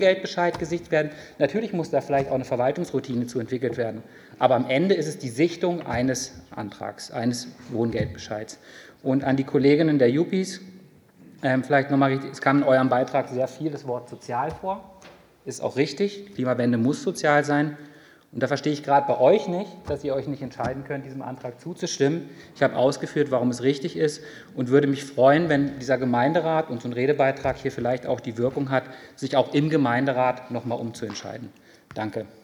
Wohngeldbescheid gesichtet werden. Natürlich muss da vielleicht auch eine Verwaltungsroutine zu entwickelt werden. Aber am Ende ist es die Sichtung eines Antrags, eines Wohngeldbescheids. Und an die Kolleginnen der Jupis, vielleicht nochmal richtig, es kam in eurem Beitrag sehr viel das Wort sozial vor. Ist auch richtig, Klimawende muss sozial sein. Und da verstehe ich gerade bei euch nicht, dass ihr euch nicht entscheiden könnt, diesem Antrag zuzustimmen. Ich habe ausgeführt, warum es richtig ist und würde mich freuen, wenn dieser Gemeinderat und so ein Redebeitrag hier vielleicht auch die Wirkung hat, sich auch im Gemeinderat noch mal umzuentscheiden. Danke.